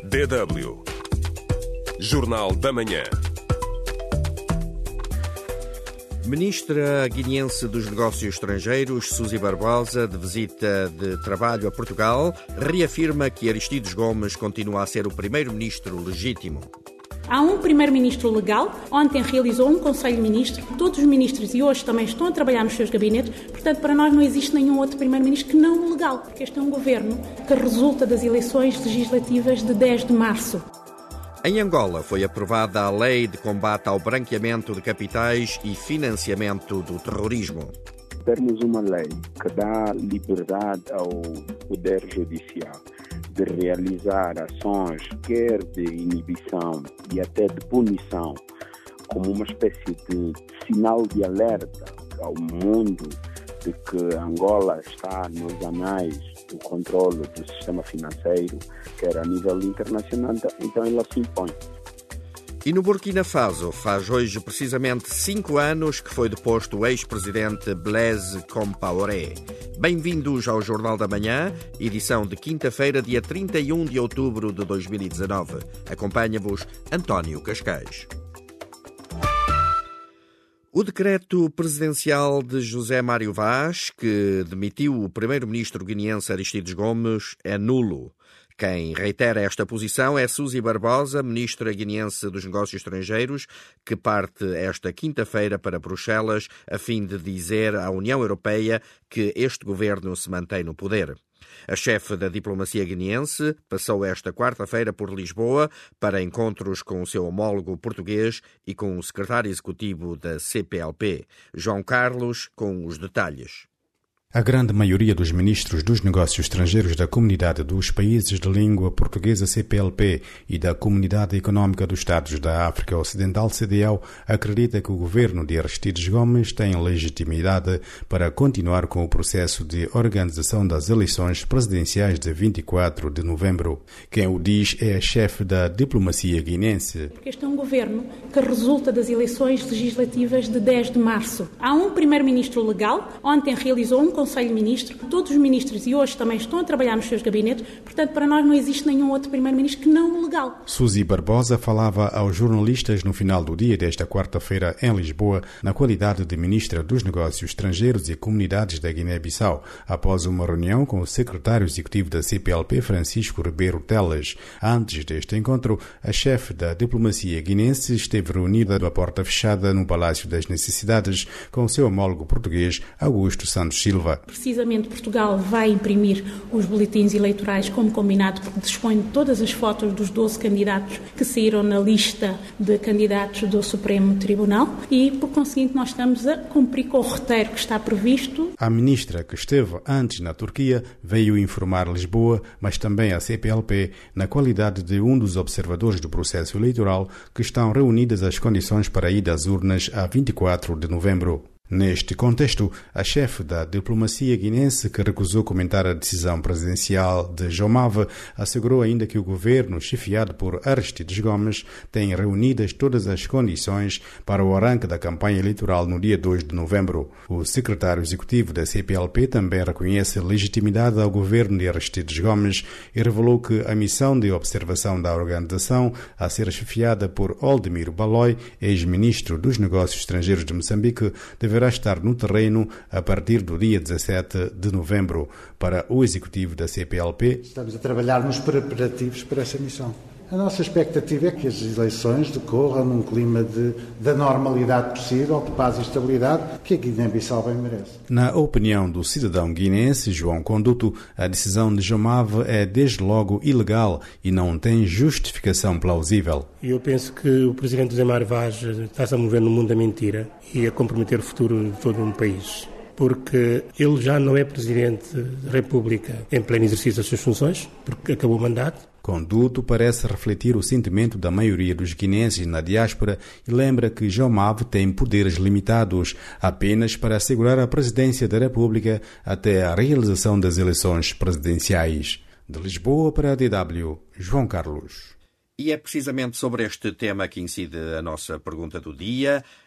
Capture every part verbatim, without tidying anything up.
D W Jornal da Manhã. Ministra guineense dos Negócios Estrangeiros, Suzy Barbosa, de visita de trabalho a Portugal, reafirma que Aristides Gomes continua a ser o primeiro-ministro legítimo. Há um primeiro-ministro legal, ontem realizou um Conselho de Ministros, todos os ministros e hoje também estão a trabalhar nos seus gabinetes, portanto para nós não existe nenhum outro primeiro-ministro que não o legal, porque este é um governo que resulta das eleições legislativas de dez de março. Em Angola foi aprovada a Lei de Combate ao Branqueamento de Capitais e Financiamento do Terrorismo. Temos uma lei que dá liberdade ao Poder Judicial de realizar ações, quer de inibição e até de punição, como uma espécie de sinal de alerta ao mundo de que Angola está nos anais do controle do sistema financeiro, quer a nível internacional, então ela se impõe. E no Burkina Faso faz hoje precisamente cinco anos que foi deposto o ex-presidente Blaise Compaoré. Bem-vindos ao Jornal da Manhã, edição de quinta-feira, dia trinta e um de outubro de dois mil e dezanove. Acompanha-vos António Cascais. O decreto presidencial de José Mário Vaz, que demitiu o primeiro-ministro guineense Aristides Gomes, é nulo. Quem reitera esta posição é Suzy Barbosa, ministra guineense dos Negócios Estrangeiros, que parte esta quinta-feira para Bruxelas a fim de dizer à União Europeia que este governo se mantém no poder. A chefe da diplomacia guineense passou esta quarta-feira por Lisboa para encontros com o seu homólogo português e com o secretário executivo da C P L P, João Carlos, com os detalhes. A grande maioria dos ministros dos negócios estrangeiros da Comunidade dos Países de Língua Portuguesa C P L P e da Comunidade Económica dos Estados da África Ocidental C D A O acredita que o governo de Aristides Gomes tem legitimidade para continuar com o processo de organização das eleições presidenciais de vinte e quatro de novembro. Quem o diz é a chefe da diplomacia guinense. Porque este é um governo que resulta das eleições legislativas de dez de março. Há um primeiro-ministro legal, ontem realizou um Conselho de Ministros, todos os ministros e hoje também estão a trabalhar nos seus gabinetes, portanto para nós não existe nenhum outro primeiro-ministro que não o legal. Suzy Barbosa falava aos jornalistas no final do dia desta quarta-feira em Lisboa, na qualidade de ministra dos Negócios Estrangeiros e Comunidades da Guiné-Bissau, após uma reunião com o secretário executivo da C P L P, Francisco Ribeiro Teles. Antes deste encontro, a chefe da diplomacia guinense esteve reunida à porta fechada no Palácio das Necessidades com o seu homólogo português, Augusto Santos Silva. Precisamente Portugal vai imprimir os boletins eleitorais como combinado, porque dispõe de todas as fotos dos doze candidatos que saíram na lista de candidatos do Supremo Tribunal e, por conseguinte, nós estamos a cumprir com o roteiro que está previsto. A ministra, que esteve antes na Turquia, veio informar Lisboa, mas também a C P L P, na qualidade de um dos observadores do processo eleitoral, que estão reunidas as condições para a ida às urnas a vinte e quatro de novembro. Neste contexto, a chefe da diplomacia guinense, que recusou comentar a decisão presidencial de Jomave, assegurou ainda que o governo, chefiado por Aristides Gomes, tem reunidas todas as condições para o arranque da campanha eleitoral no dia dois de novembro. O secretário executivo da C P L P também reconhece legitimidade ao governo de Aristides Gomes e revelou que a missão de observação da organização, a ser chefiada por Oldemiro Baloi, ex-ministro dos Negócios Estrangeiros de Moçambique, deve deverá estar no terreno a partir do dia dezassete de novembro. Para o executivo da C P L P, estamos a trabalhar nos preparativos para essa missão. A nossa expectativa é que as eleições decorram num clima de, da normalidade possível, de paz e estabilidade, que a Guiné-Bissau bem merece. Na opinião do cidadão guinense João Conduto, a decisão de Jomave é desde logo ilegal e não tem justificação plausível. Eu penso que o presidente José Mário Vaz está-se a mover no mundo da mentira e a comprometer o futuro de todo um país. Porque ele já não é Presidente da República em pleno exercício das suas funções, porque acabou o mandato. Conduto parece refletir o sentimento da maioria dos guinenses na diáspora e lembra que Jomave tem poderes limitados apenas para assegurar a presidência da República até a realização das eleições presidenciais. De Lisboa para a D W, João Carlos. E é precisamente sobre este tema que incide a nossa pergunta do dia.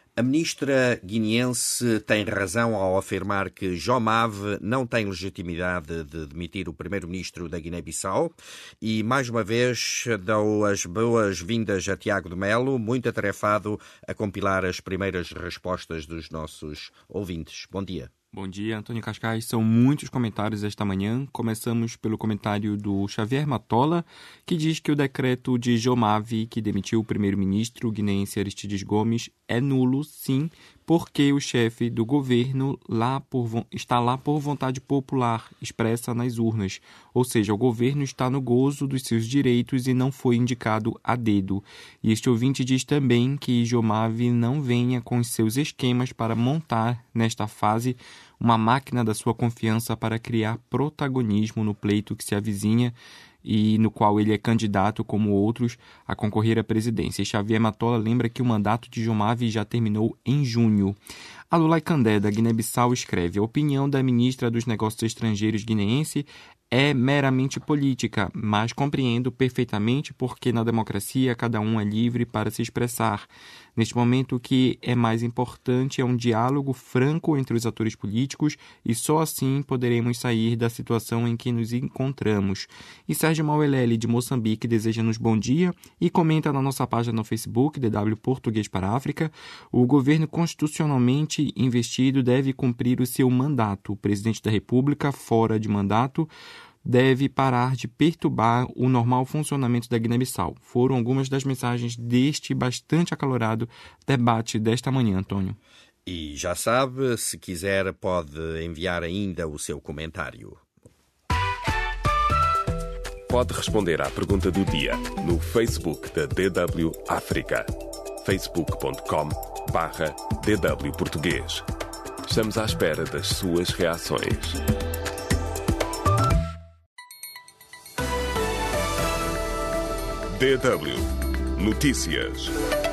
A ministra guineense tem razão ao afirmar que Jomave não tem legitimidade de demitir o primeiro-ministro da Guiné-Bissau e, mais uma vez, dou as boas-vindas a Tiago de Melo, muito atarefado a compilar as primeiras respostas dos nossos ouvintes. Bom dia. Bom dia, Antônio Cascais. São muitos comentários esta manhã. Começamos pelo comentário do Xavier Matola, que diz que o decreto de Jomave, que demitiu o primeiro-ministro guineense Aristides Gomes, é nulo, sim, porque o chefe do governo lá por, está lá por vontade popular, expressa nas urnas. Ou seja, o governo está no gozo dos seus direitos e não foi indicado a dedo. E este ouvinte diz também que Jomave não venha com os seus esquemas para montar, nesta fase, uma máquina da sua confiança para criar protagonismo no pleito que se avizinha e no qual ele é candidato, como outros, a concorrer à presidência. E Xavier Matola lembra que o mandato de Jomave já terminou em junho. Alulai Candé, da Guiné-Bissau, escreve: a opinião da ministra dos Negócios Estrangeiros guineense é meramente política, mas compreendo perfeitamente porque na democracia cada um é livre para se expressar. Neste momento, o que é mais importante é um diálogo franco entre os atores políticos e só assim poderemos sair da situação em que nos encontramos. E Sérgio Mauelele, de Moçambique, deseja-nos bom dia e comenta na nossa página no Facebook, D W Português para a África: o governo constitucionalmente investido deve cumprir o seu mandato. O presidente da República, fora de mandato, deve parar de perturbar o normal funcionamento da Guiné-Bissau. Foram algumas das mensagens deste bastante acalorado debate desta manhã, Antônio. E já sabe, se quiser pode enviar ainda o seu comentário. Pode responder à pergunta do dia no Facebook da D W África. facebook ponto com barra D W Português. Estamos à espera das suas reações. D W Notícias.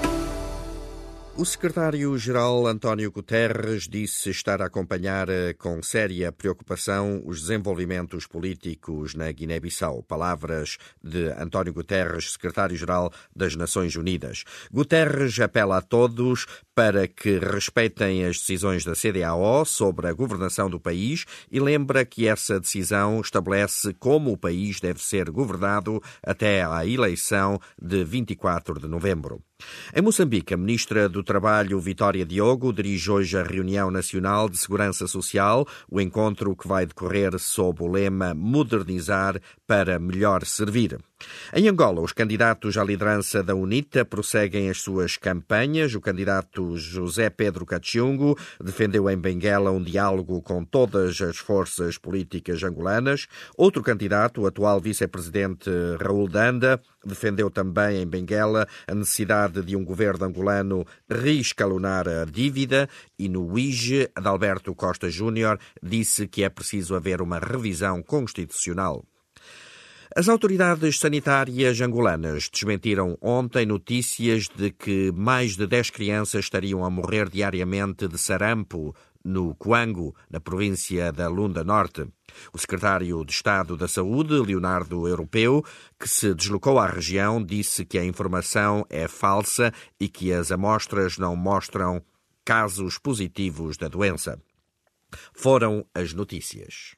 O secretário-geral António Guterres disse estar a acompanhar com séria preocupação os desenvolvimentos políticos na Guiné-Bissau. Palavras de António Guterres, secretário-geral das Nações Unidas. Guterres apela a todos para que respeitem as decisões da C D A O sobre a governação do país e lembra que essa decisão estabelece como o país deve ser governado até à eleição de vinte e quatro de novembro. Em Moçambique, a ministra do Trabalho, Vitória Diogo, dirige hoje a reunião nacional de segurança social, o encontro que vai decorrer sob o lema Modernizar para melhor servir. Em Angola, os candidatos à liderança da UNITA prosseguem as suas campanhas. O candidato José Pedro Cachungo defendeu em Benguela um diálogo com todas as forças políticas angolanas. Outro candidato, o atual vice-presidente Raul Danda, defendeu também em Benguela a necessidade de um governo angolano reescalonar a dívida e no U I G, Adalberto Costa Júnior disse que é preciso haver uma revisão constitucional. As autoridades sanitárias angolanas desmentiram ontem notícias de que mais de dez crianças estariam a morrer diariamente de sarampo no Coango, na província da Lunda Norte. O secretário de Estado da Saúde, Leonardo Europeu, que se deslocou à região, disse que a informação é falsa e que as amostras não mostram casos positivos da doença. Foram as notícias.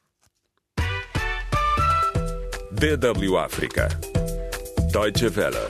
D W África. Deutsche Welle.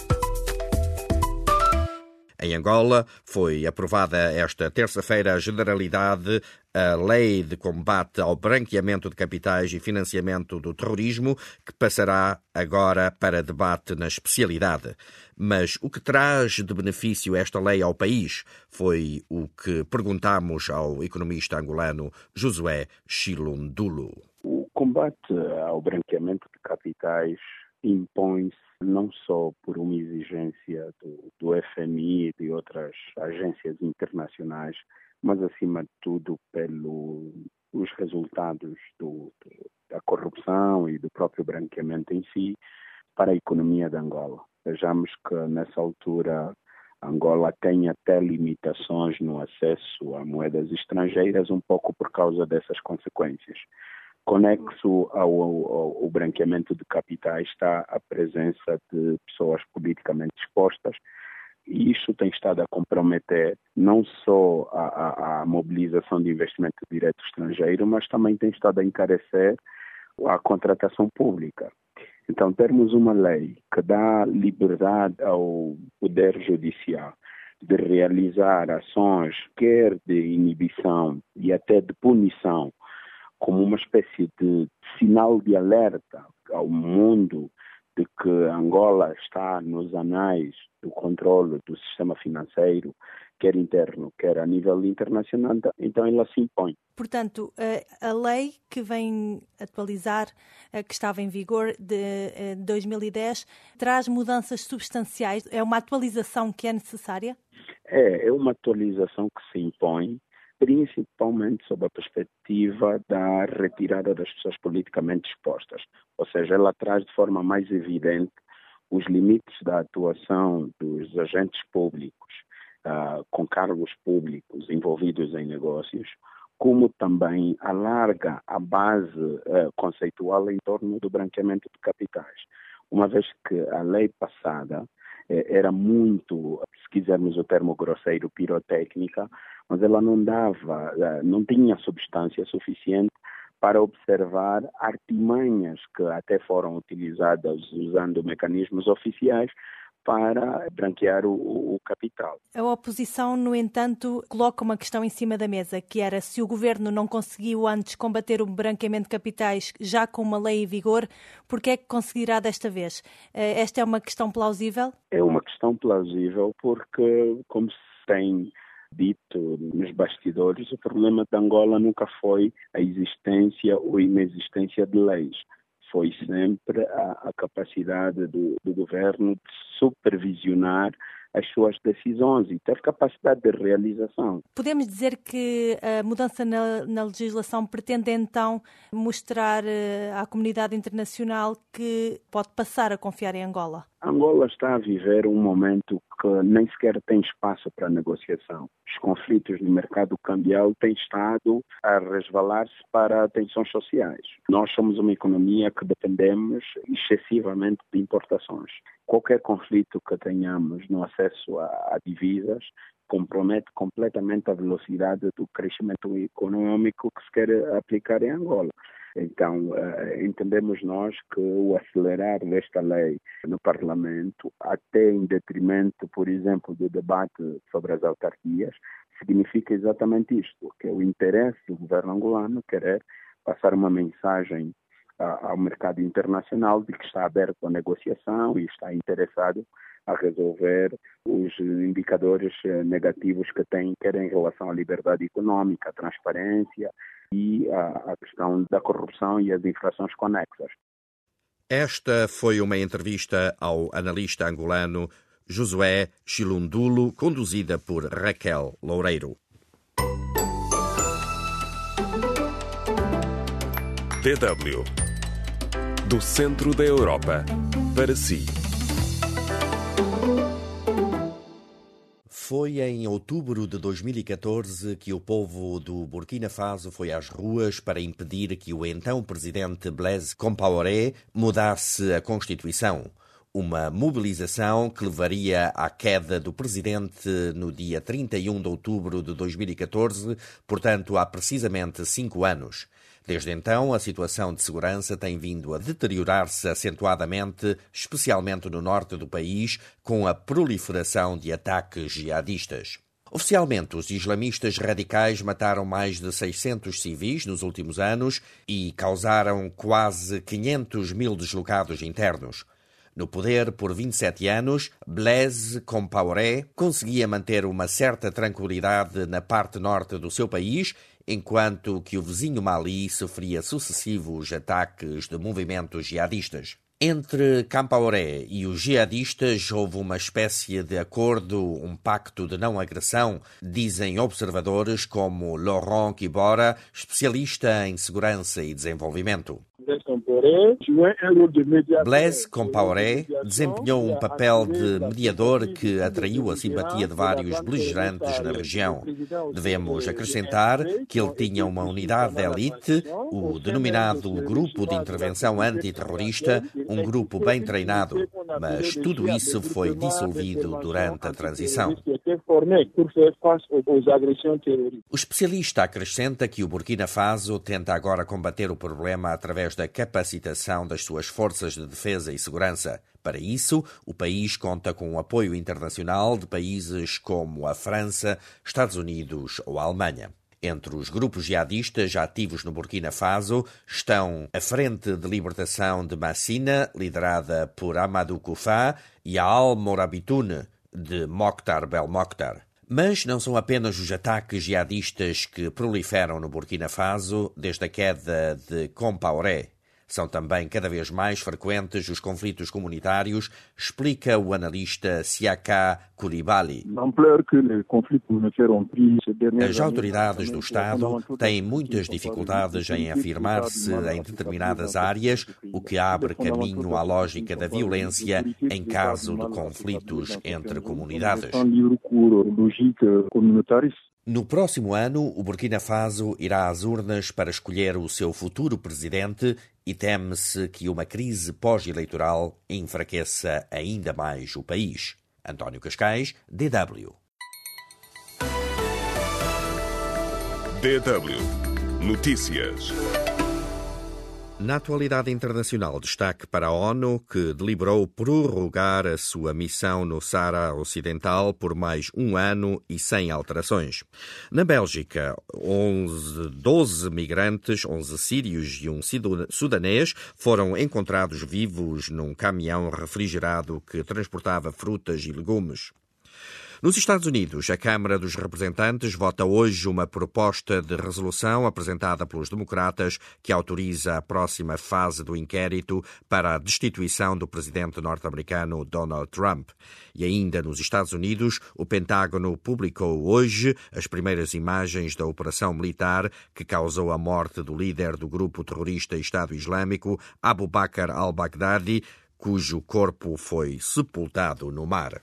Em Angola, foi aprovada esta terça-feira a Generalidade, a Lei de Combate ao Branqueamento de Capitais e Financiamento do Terrorismo, que passará agora para debate na especialidade. Mas o que traz de benefício esta lei ao país foi o que perguntamos ao economista angolano Josué Chilundulo. O combate ao branqueamento de capitais impõe-se não só por uma exigência do, do F M I e de outras agências internacionais, mas acima de tudo pelos resultados do, da corrupção e do próprio branqueamento em si para a economia de Angola. Vejamos que nessa altura Angola tem até limitações no acesso a moedas estrangeiras, um pouco por causa dessas consequências. Conexo ao, ao, ao branqueamento de capitais está a presença de pessoas politicamente expostas E isso tem estado a comprometer não só a, a, a mobilização de investimento direto estrangeiro, mas também tem estado a encarecer a contratação pública. Então, termos uma lei que dá liberdade ao Poder Judicial de realizar ações, quer de inibição e até de punição, como uma espécie de sinal de alerta ao mundo de que Angola está nos anais do controle do sistema financeiro, quer interno, quer a nível internacional, então ela se impõe. Portanto, a lei que vem atualizar, que estava em vigor de dois mil e dez, traz mudanças substanciais? É uma atualização que é necessária? É, é uma atualização que se impõe, principalmente sob a perspectiva da retirada das pessoas politicamente expostas. Ou seja, ela traz de forma mais evidente os limites da atuação dos agentes públicos uh, com cargos públicos envolvidos em negócios, como também alarga a base uh, conceitual em torno do branqueamento de capitais. Uma vez que a lei passada eh, era muito, se quisermos o termo grosseiro, pirotécnica, mas ela não dava, uh, não tinha substância suficiente para observar artimanhas que até foram utilizadas usando mecanismos oficiais para branquear o, o capital. A oposição, no entanto, coloca uma questão em cima da mesa, que era se o governo não conseguiu antes combater o branqueamento de capitais já com uma lei em vigor, por que é que conseguirá desta vez? Esta é uma questão plausível? É uma questão plausível porque, como se tem dito nos bastidores, o problema de Angola nunca foi a existência ou inexistência de leis. Foi sempre a, a capacidade do, do governo de supervisionar as suas decisões e ter capacidade de realização. Podemos dizer que a mudança na, na legislação pretende então mostrar uh, à comunidade internacional que pode passar a confiar em Angola? Angola está a viver um momento que nem sequer tem espaço para negociação. Os conflitos no mercado cambial têm estado a resvalar-se para tensões sociais. Nós somos uma economia que dependemos excessivamente de importações. Qualquer conflito que tenhamos no acesso a, a divisas compromete completamente a velocidade do crescimento econômico que se quer aplicar em Angola. Então, entendemos nós que o acelerar desta lei no Parlamento, até em detrimento, por exemplo, do debate sobre as autarquias, significa exatamente isto, que é o interesse do governo angolano querer passar uma mensagem ao mercado internacional de que está aberto à negociação e está interessado a resolver os indicadores negativos que tem, quer em relação à liberdade econômica, à transparência e à, à questão da corrupção e as infrações conexas. Esta foi uma entrevista ao analista angolano Josué Chilundulo, conduzida por Raquel Loureiro. D W. Do centro da Europa para si. Foi em outubro de dois mil e catorze que o povo do Burkina Faso foi às ruas para impedir que o então presidente Blaise Compaoré mudasse a Constituição. Uma mobilização que levaria à queda do presidente no dia trinta e um de outubro de dois mil e catorze, portanto há precisamente cinco anos. Desde então, a situação de segurança tem vindo a deteriorar-se acentuadamente, especialmente no norte do país, com a proliferação de ataques jihadistas. Oficialmente, os islamistas radicais mataram mais de seiscentos civis nos últimos anos e causaram quase quinhentos mil deslocados internos. No poder por vinte e sete anos, Blaise Compaoré conseguia manter uma certa tranquilidade na parte norte do seu país, enquanto que o vizinho Mali sofria sucessivos ataques de movimentos jihadistas. Entre Compaoré e os jihadistas houve uma espécie de acordo, um pacto de não agressão, dizem observadores como Laurent Kibora, especialista em segurança e desenvolvimento. Blaise Compaoré desempenhou um papel de mediador que atraiu a simpatia de vários beligerantes na região. Devemos acrescentar que ele tinha uma unidade de elite, o denominado Grupo de Intervenção Antiterrorista, um grupo bem treinado, mas tudo isso foi dissolvido durante a transição. O especialista acrescenta que o Burkina Faso tenta agora combater o problema através da capacitação das suas forças de defesa e segurança. Para isso, o país conta com o apoio internacional de países como a França, Estados Unidos ou a Alemanha. Entre os grupos jihadistas ativos no Burkina Faso estão a Frente de Libertação de Massina, liderada por Amadou Koufa, e a Al-Morabitoun, de Mokhtar Belmokhtar. Mas não são apenas os ataques jihadistas que proliferam no Burkina Faso desde a queda de Compaoré. São também cada vez mais frequentes os conflitos comunitários, explica o analista Siaka Koulibaly. As autoridades do Estado têm muitas dificuldades em afirmar-se em determinadas áreas, o que abre caminho à lógica da violência em caso de conflitos entre comunidades. No próximo ano, o Burkina Faso irá às urnas para escolher o seu futuro presidente e teme-se que uma crise pós-eleitoral enfraqueça ainda mais o país. António Cascais, D W. D W Notícias. Na atualidade internacional, destaque para a ONU, que deliberou prorrogar a sua missão no Saara Ocidental por mais um ano e sem alterações. Na Bélgica, onze, doze migrantes, onze sírios e um sudanês, foram encontrados vivos num caminhão refrigerado que transportava frutas e legumes. Nos Estados Unidos, a Câmara dos Representantes vota hoje uma proposta de resolução apresentada pelos democratas que autoriza a próxima fase do inquérito para a destituição do presidente norte-americano Donald Trump. E ainda nos Estados Unidos, o Pentágono publicou hoje as primeiras imagens da operação militar que causou a morte do líder do grupo terrorista Estado Islâmico, Abu Bakr al-Baghdadi, cujo corpo foi sepultado no mar.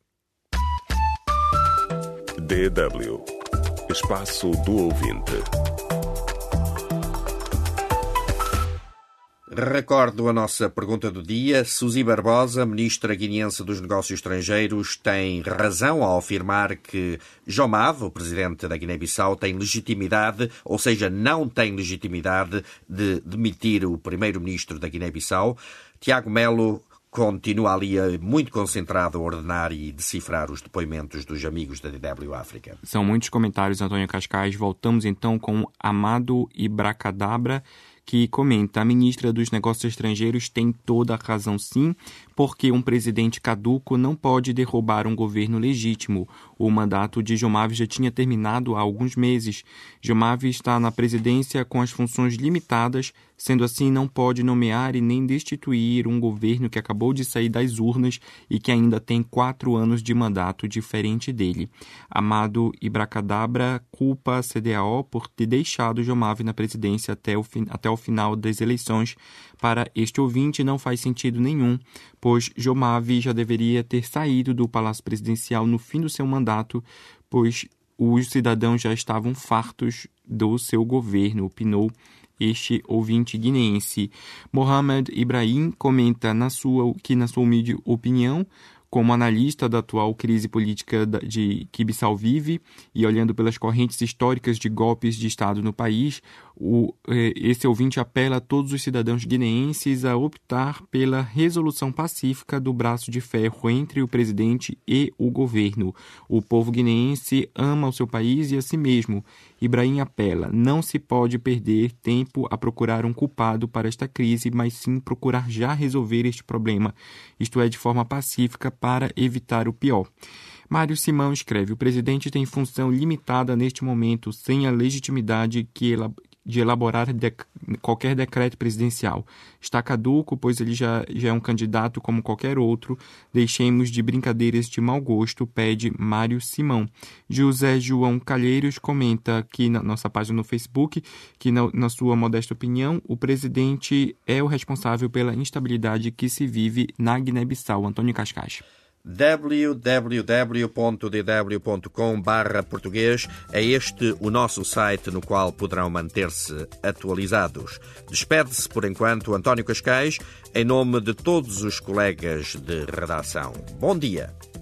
D W Espaço do Ouvinte. Recordo a nossa pergunta do dia. Suzy Barbosa, ministra guineense dos Negócios Estrangeiros, tem razão ao afirmar que Jomave, o presidente da Guiné-Bissau, tem legitimidade, ou seja, não tem legitimidade de demitir o primeiro-ministro da Guiné-Bissau. Tiago Melo continua ali muito concentrado a ordenar e decifrar os depoimentos dos amigos da D W África. São muitos comentários, Antônio Cascais. Voltamos então com Amadou Ibracadabra, que comenta: a ministra dos Negócios Estrangeiros tem toda a razão sim, porque um presidente caduco não pode derrubar um governo legítimo. O mandato de Jomave já tinha terminado há alguns meses. Jomave está na presidência com as funções limitadas, sendo assim não pode nomear e nem destituir um governo que acabou de sair das urnas e que ainda tem quatro anos de mandato diferente dele. Amadou Ibracadabra culpa a C D A O por ter deixado Jomave na presidência até o, fin- até o final das eleições. Para este ouvinte não faz sentido nenhum, pois Jomave já deveria ter saído do Palácio Presidencial no fim do seu mandato, pois os cidadãos já estavam fartos do seu governo, opinou este ouvinte guineense. Mohamed Ibrahim comenta na sua, que, na sua humilde opinião, como analista da atual crise política de que Bissau vive e olhando pelas correntes históricas de golpes de Estado no país, o, esse ouvinte apela a todos os cidadãos guineenses a optar pela resolução pacífica do braço de ferro entre o presidente e o governo. O povo guineense ama o seu país e a si mesmo. Ibrahim apela: não se pode perder tempo a procurar um culpado para esta crise, mas sim procurar já resolver este problema, isto é, de forma pacífica, para evitar o pior. Mário Simão escreve: o presidente tem função limitada neste momento, sem a legitimidade que, ela, de elaborar de, qualquer decreto presidencial. Está caduco, pois ele já, já é um candidato como qualquer outro. Deixemos de brincadeiras de mau gosto, pede Mário Simão. José João Calheiros comenta aqui na nossa página no Facebook que, na, na sua modesta opinião, o presidente é o responsável pela instabilidade que se vive na Guiné-Bissau. Antônio Cascais. w w w ponto d w ponto com barra português é este o nosso site no qual poderão manter-se atualizados. Despede-se, por enquanto, António Cascais, em nome de todos os colegas de redação. Bom dia.